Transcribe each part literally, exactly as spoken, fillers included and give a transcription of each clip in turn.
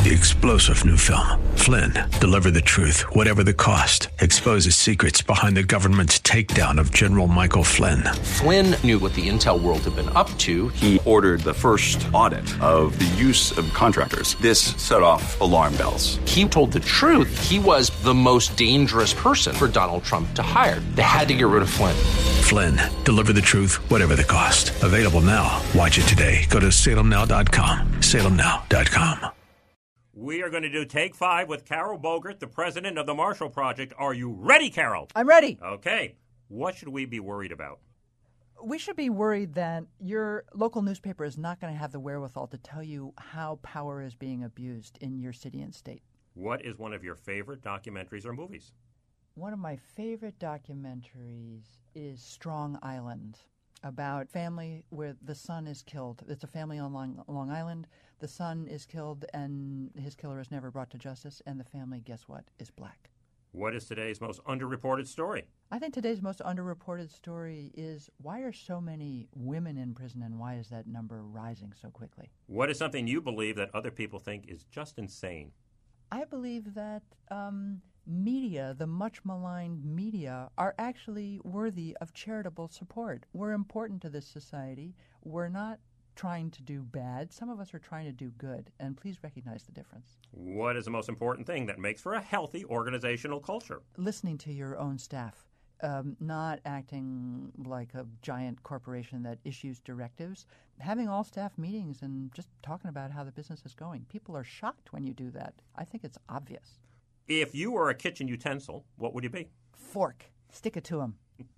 The explosive new film, Flynn, deliver the truth, whatever the cost, exposes secrets behind the government's takedown of General Michael Flynn. Flynn knew what the intel world had been up to. He ordered the first audit of the use of contractors. This set off alarm bells. He told the truth. He was the most dangerous person for Donald Trump to hire. They had to get rid of Flynn. Flynn, deliver the truth, whatever the cost. Available now. Watch it today. Go to salem now dot com. salem now dot com. We are going to do Take Five with Carol Bogert, the president of the Marshall Project. Are you ready, Carol? I'm ready. Okay. What should we be worried about? We should be worried that your local newspaper is not going to have the wherewithal to tell you how power is being abused in your city and state. What is one of your favorite documentaries or movies? One of my favorite documentaries is Strong Island, about family where the son is killed. It's a family on Long, Long Island. The son is killed, and his killer is never brought to justice, and the family, guess what, is black. What is today's most underreported story? I think today's most underreported story is, why are so many women in prison, and why is that number rising so quickly? What is something you believe that other people think is just insane? I believe that um, media, the much maligned media, are actually worthy of charitable support. We're important to this society. We're not trying to do bad. Some of us are trying to do good, and please recognize the difference. What is the most important thing that makes for a healthy organizational culture? Listening to your own staff, um, not acting like a giant corporation that issues directives, having all staff meetings and just talking about how the business is going. People are shocked when you do that. I think it's obvious. If you were a kitchen utensil, what would you be? Fork. Stick it to them.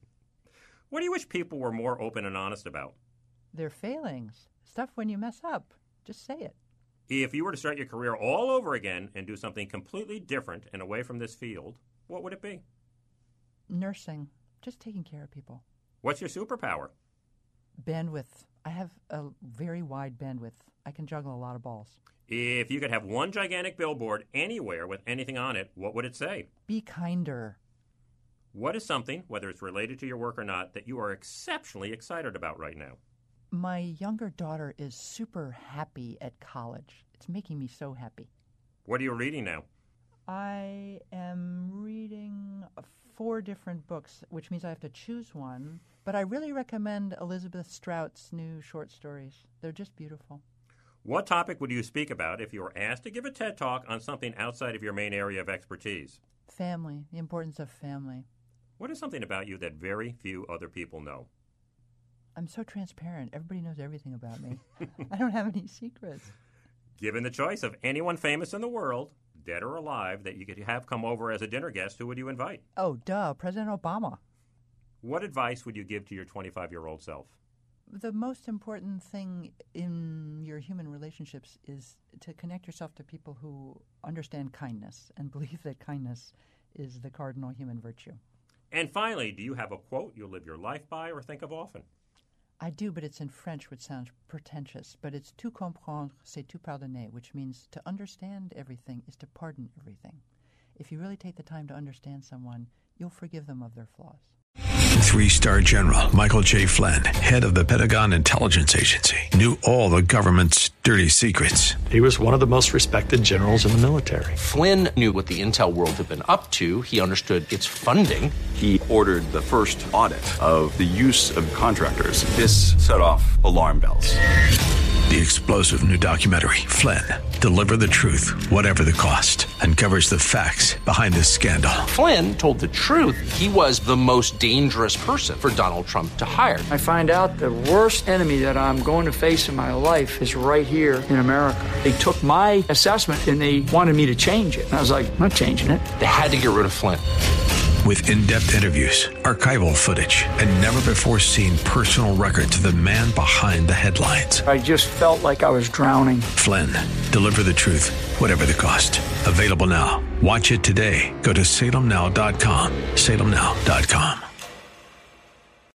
What do you wish people were more open and honest about? Their failings. Stuff when you mess up. Just say it. If you were to start your career all over again and do something completely different and away from this field, what would it be? Nursing. Just taking care of people. What's your superpower? Bandwidth. I have a very wide bandwidth. I can juggle a lot of balls. If you could have one gigantic billboard anywhere with anything on it, what would it say? Be kinder. What is something, whether it's related to your work or not, that you are exceptionally excited about right now? My younger daughter is super happy at college. It's making me so happy. What are you reading now? I am reading four different books, which means I have to choose one. But I really recommend Elizabeth Strout's new short stories. They're just beautiful. What topic would you speak about if you were asked to give a TED Talk on something outside of your main area of expertise? Family, the importance of family. What is something about you that very few other people know? I'm so transparent. Everybody knows everything about me. I don't have any secrets. Given the choice of anyone famous in the world, dead or alive, that you could have come over as a dinner guest, who would you invite? Oh, duh, President Obama. What advice would you give to your twenty-five-year-old self? The most important thing in your human relationships is to connect yourself to people who understand kindness and believe that kindness is the cardinal human virtue. And finally, do you have a quote you live your life by or think of often? I do, but it's in French, which sounds pretentious. But it's tout comprendre, c'est tout pardonner, which means to understand everything is to pardon everything. If you really take the time to understand someone, you'll forgive them of their flaws. Three-star General Michael J. Flynn, head of the Pentagon Intelligence Agency, knew all the government's dirty secrets. He was one of the most respected generals in the military. Flynn knew what the intel world had been up to. He understood its funding. He ordered the first audit of the use of contractors. This set off alarm bells. The explosive new documentary, Flynn, deliver the truth, whatever the cost, uncovers the facts behind this scandal. Flynn told the truth. He was the most dangerous person for Donald Trump to hire. I find out the worst enemy that I'm going to face in my life is right here in America. They took my assessment and they wanted me to change it. And I was like, I'm not changing it. They had to get rid of Flynn. With in-depth interviews, archival footage, and never-before-seen personal records of the man behind the headlines. I just felt like I was drowning. Flynn, deliver the truth, whatever the cost. Available now. Watch it today. Go to salem now dot com. salem now dot com.